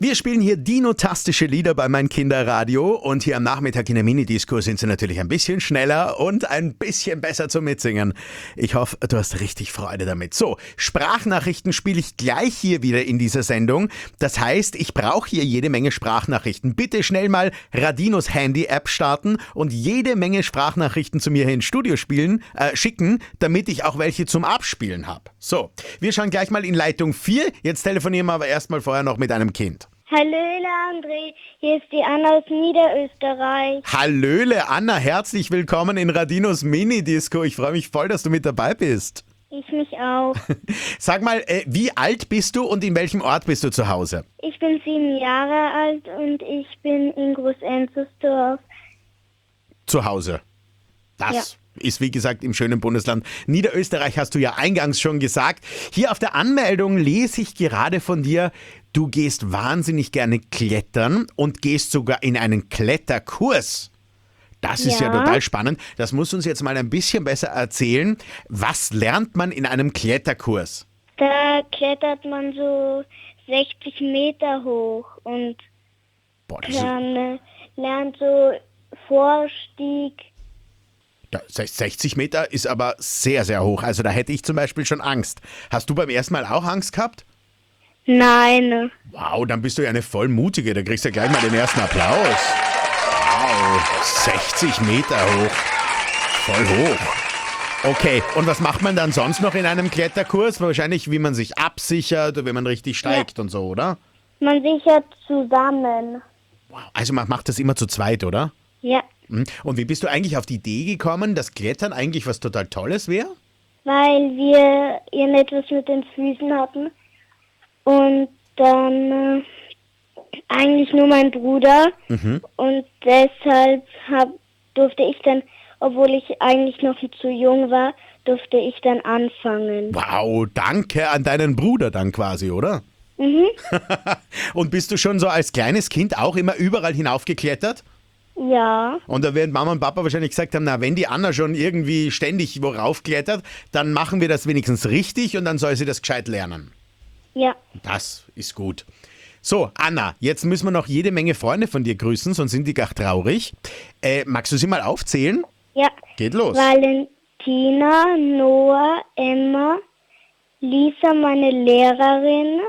Wir spielen hier dinotastische Lieder bei mein Kinderradio und hier am Nachmittag in der Minidisco sind sie natürlich ein bisschen schneller und ein bisschen besser zum Mitsingen. Ich hoffe, du hast richtig Freude damit. So, Sprachnachrichten spiele ich gleich hier wieder in dieser Sendung. Das heißt, ich brauche hier jede Menge Sprachnachrichten. Bitte schnell mal Radinos Handy-App starten und jede Menge Sprachnachrichten zu mir hier ins Studio schicken, damit ich auch welche zum Abspielen habe. So, wir schauen gleich mal in Leitung 4. Jetzt telefonieren wir aber erstmal vorher noch mit einem Kind. Hallöle André, hier ist die Anna aus Niederösterreich. Hallöle Anna, herzlich willkommen in Radinos Minidisco. Ich freue mich voll, dass du mit dabei bist. Ich mich auch. Sag mal, wie alt bist du und in welchem Ort bist du zu Hause? Ich bin 7 Jahre alt und ich bin in Groß-Enzersdorf. Zu Hause. Das ist, wie gesagt, im schönen Bundesland Niederösterreich, hast du ja eingangs schon gesagt. Hier auf der Anmeldung lese ich gerade von dir, du gehst wahnsinnig gerne klettern und gehst sogar in einen Kletterkurs. Das ist ja total spannend. Das muss uns jetzt mal ein bisschen besser erzählen. Was lernt man in einem Kletterkurs? Da klettert man so 60 Meter hoch und lernt so Vorstieg. 60 Meter ist aber sehr, sehr hoch. Also da hätte ich zum Beispiel schon Angst. Hast du beim ersten Mal auch Angst gehabt? Nein. Wow, dann bist du ja eine voll mutige. Da kriegst du ja gleich mal den ersten Applaus. Wow, 60 Meter hoch. Voll hoch. Okay, und was macht man dann sonst noch in einem Kletterkurs? Wahrscheinlich, wie man sich absichert, wenn man richtig steigt und so, oder? Man sichert zusammen. Wow, also man macht das immer zu zweit, oder? Ja. Und wie bist du eigentlich auf die Idee gekommen, dass Klettern eigentlich was total Tolles wäre? Weil wir irgendetwas mit den Füßen hatten. Und dann eigentlich nur mein Bruder. Und deshalb durfte ich dann, obwohl ich eigentlich noch zu jung war, durfte ich dann anfangen. Wow, danke an deinen Bruder dann quasi, oder? Und bist du schon so als kleines Kind auch immer überall hinaufgeklettert? Ja. Und da werden Mama und Papa wahrscheinlich gesagt haben, na, wenn die Anna schon irgendwie ständig worauf klettert, dann machen wir das wenigstens richtig und dann soll sie das gescheit lernen. Ja. Das ist gut. So, Anna, jetzt müssen wir noch jede Menge Freunde von dir grüßen, sonst sind die gar traurig. Magst du sie mal aufzählen? Ja. Geht los. Valentina, Noah, Emma, Lisa, meine Lehrerin,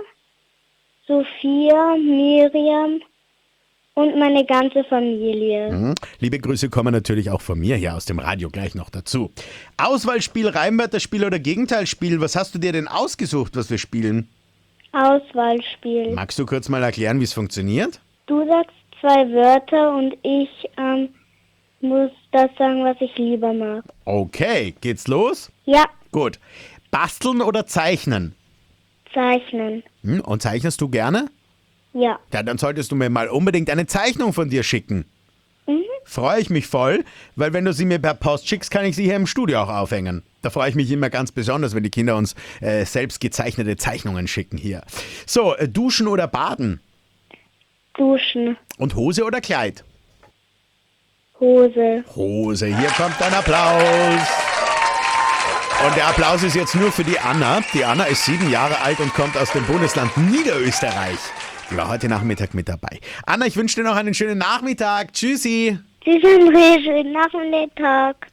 Sophia, Miriam und meine ganze Familie. Liebe Grüße kommen natürlich auch von mir hier aus dem Radio gleich noch dazu. Auswahlspiel, Reimwörterspiel oder Gegenteilspiel, was hast du dir denn ausgesucht, was wir spielen? Auswahlspiel. Magst du kurz mal erklären, wie es funktioniert? Du sagst 2 Wörter und ich muss das sagen, was ich lieber mag. Okay, geht's los? Ja, Gut. Basteln oder zeichnen? zeichnen. Und zeichnest du gerne? Ja. Ja, dann solltest du mir mal unbedingt eine Zeichnung von dir schicken. Freue ich mich voll, weil wenn du sie mir per Post schickst, kann ich sie hier im Studio auch aufhängen. Da freue ich mich immer ganz besonders, wenn die Kinder uns selbst gezeichnete Zeichnungen schicken hier. So, duschen oder baden? Duschen. Und Hose oder Kleid? Hose. Hose, hier kommt ein Applaus. Und der Applaus ist jetzt nur für die Anna. Die Anna ist 7 Jahre alt und kommt aus dem Bundesland Niederösterreich. Die war heute Nachmittag mit dabei. Anna, ich wünsche dir noch einen schönen Nachmittag. Tschüssi. Tschüss, André. Schönen Nachmittag.